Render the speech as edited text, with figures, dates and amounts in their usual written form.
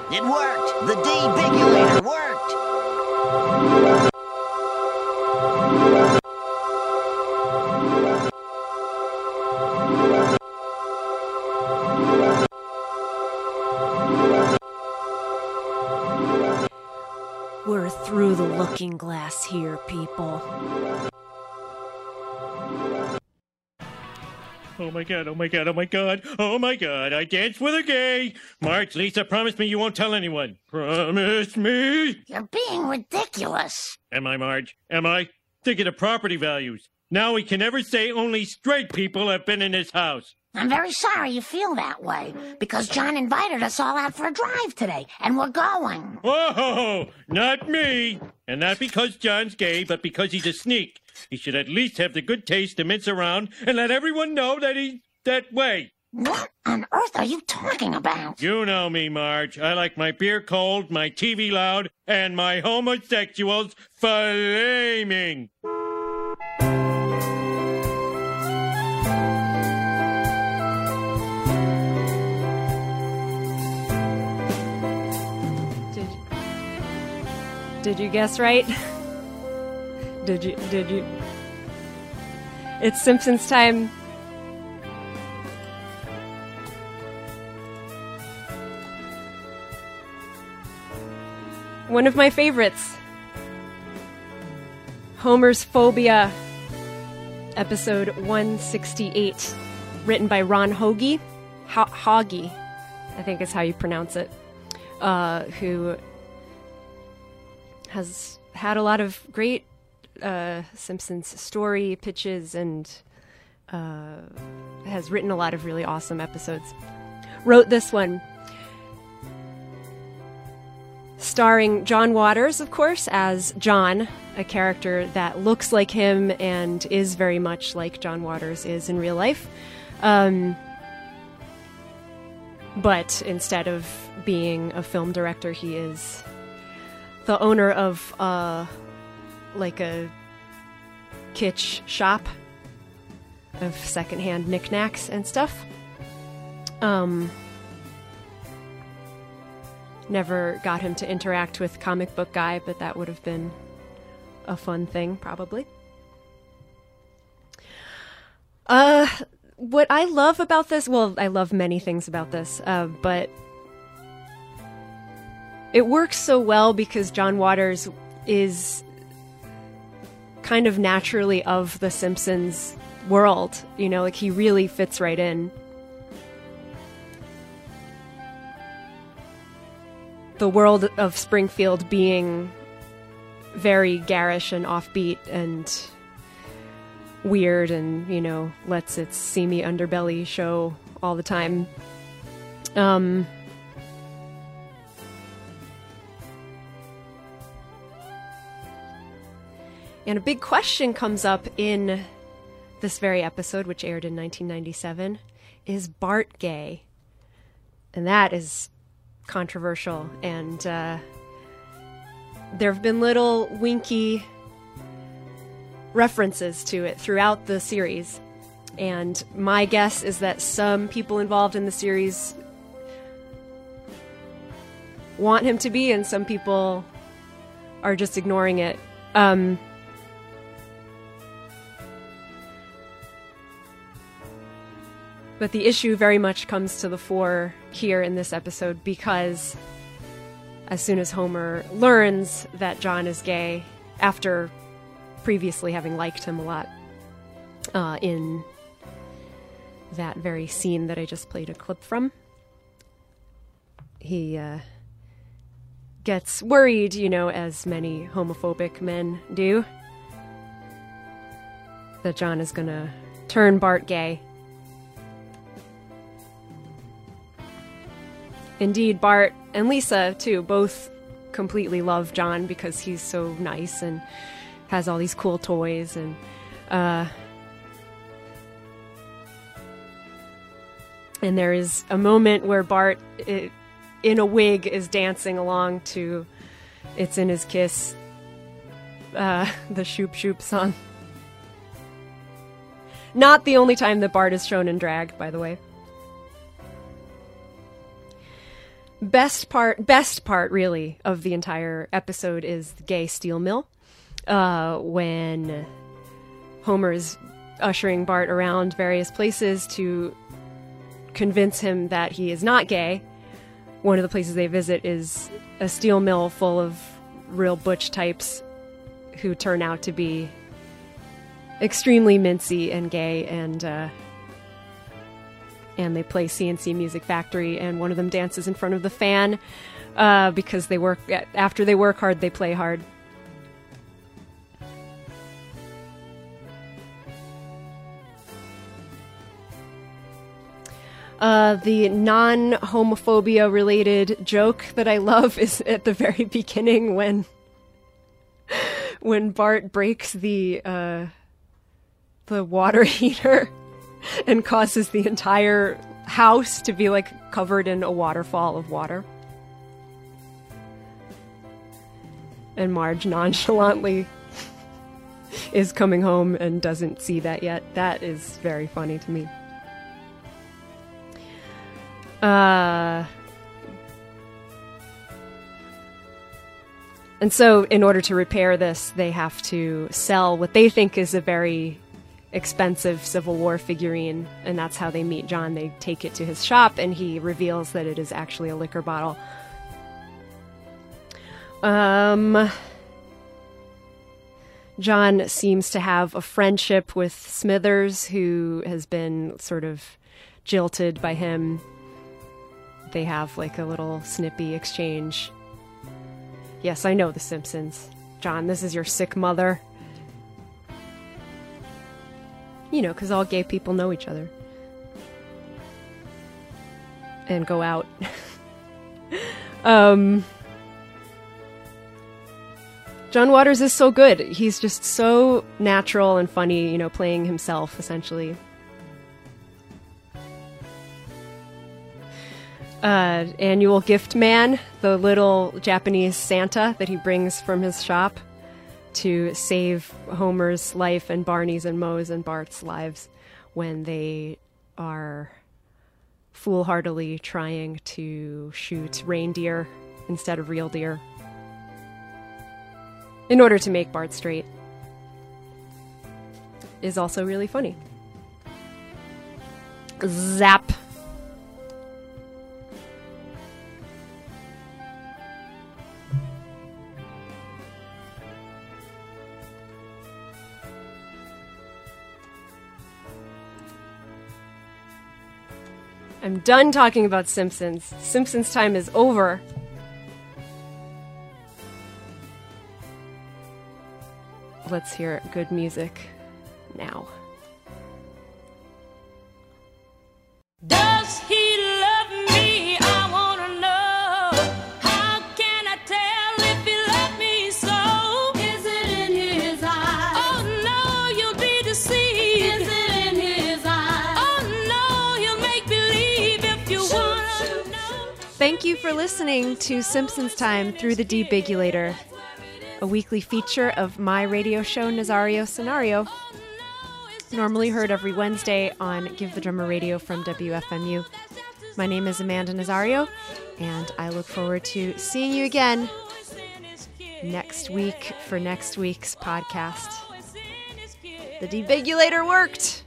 It worked! The debigulator worked! We're through the looking glass here, people. Oh my god, oh my god, oh my god, oh my god, I danced with a gay! Marge, Lisa, promise me you won't tell anyone. Promise me! You're being ridiculous. Am I, Marge? Am I? Think of the property values. Now we can never say only straight people have been in this house. I'm very sorry you feel that way, because John invited us all out for a drive today, and we're going. Whoa, not me! And not because John's gay, but because he's a sneak. He should at least have the good taste to mince around and let everyone know that he's that way. What on earth are you talking about? You know me, Marge. I like my beer cold, my TV loud, and my homosexuals flaming. Did you guess right? Did you? It's Simpsons time. One of my favorites. Homer's Phobia, episode 168, written by Ron Hauge. Hauge, I think is how you pronounce it, who has had a lot of great Simpsons story pitches and has written a lot of really awesome episodes. Wrote this one, starring John Waters, of course, as John, a character that looks like him and is very much like John Waters is in real life. But instead of being a film director, he is the owner of like a kitsch shop of secondhand knickknacks and stuff. Never got him to interact with Comic Book Guy, but that would have been a fun thing, probably. What I love about this, well, I love many things about this, but it works so well because John Waters is kind of naturally of the Simpsons world, you know, like he really fits right in. The world of Springfield being very garish and offbeat and weird and, you know, lets its seamy underbelly show all the time. And a big question comes up in this very episode, which aired in 1997. Is Bart gay? And that is controversial. And there have been little winky references to it throughout the series. And my guess is that some people involved in the series want him to be, and some people are just ignoring it. But the issue very much comes to the fore here in this episode because as soon as Homer learns that John is gay, after previously having liked him a lot in that very scene that I just played a clip from, he gets worried, you know, as many homophobic men do, that John is going to turn Bart gay. Indeed, Bart and Lisa, too, both completely love John because he's so nice and has all these cool toys. And there is a moment where Bart, in a wig, is dancing along to It's in His Kiss, the Shoop Shoop song. Not the only time that Bart is shown in drag, by the way. best part really of the entire episode is the gay steel mill. When Homer is ushering Bart around various places to convince him that he is not gay, one of the places they visit is a steel mill full of real butch types who turn out to be extremely mincy and gay, and they play CNC Music Factory, and one of them dances in front of the fan because after they work hard, they play hard. The non-homophobia related joke that I love is at the very beginning when Bart breaks the water heater and causes the entire house to be like covered in a waterfall of water. And Marge nonchalantly is coming home and doesn't see that yet. That is very funny to me. And so in order to repair this, they have to sell what they think is a very expensive Civil War figurine, and that's how they meet John. They take it to his shop, and he reveals that it is actually a liquor bottle. John seems to have a friendship with Smithers, who has been sort of jilted by him. They have like a little snippy exchange. Yes, I know The Simpsons. John, this is your sick mother. You know, because all gay people know each other. And go out. John Waters is so good. He's just so natural and funny, you know, playing himself, essentially. Annual gift man, the little Japanese Santa that he brings from his shop to save Homer's life and Barney's and Moe's and Bart's lives when they are foolhardily trying to shoot reindeer instead of real deer in order to make Bart straight, is also really funny. Zap. I'm done talking about Simpsons. Simpsons time is over. Let's hear good music now. Does he love me? I wanna know. How can I tell if he loves me so? Is it in his eyes? Oh no, you'll be deceived. Is it in his eyes? Oh no, he'll make believe if you wanna know. Thank you for listening to Simpsons Time through the Debigulator, a weekly feature of my radio show Nazario Scenario, normally heard every Wednesday on Give the Drummer Radio from WFMU. My name is Amanda Nazario, and I look forward to seeing you again next week for next week's podcast. The Debigulator worked!